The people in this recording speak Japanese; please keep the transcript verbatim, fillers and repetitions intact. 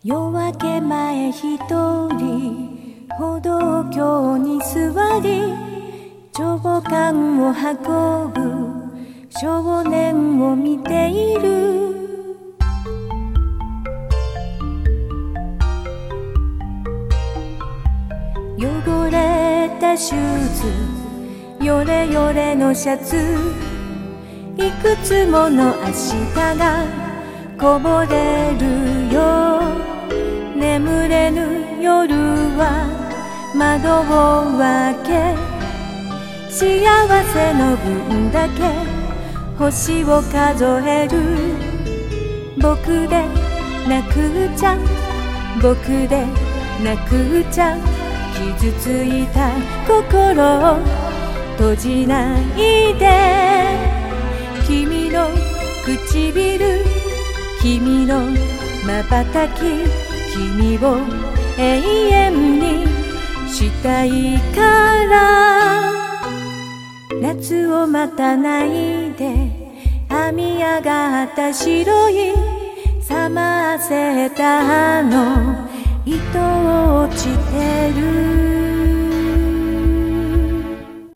夜明け前一人歩道橋に座り帳簿を運ぶ少年を見ている。汚れたシューズ、ヨレヨレのシャツ、いくつもの明日がこぼれるよ。眠れぬ夜は窓を開け、幸せの分だけ星を数える。僕でなくちゃ、僕でなくちゃ、傷ついた心を閉じないで。君の唇、君の瞬き、君を永遠にしたいから。夏を待たないで編み上がった白い冷ませたあの糸落ちてる。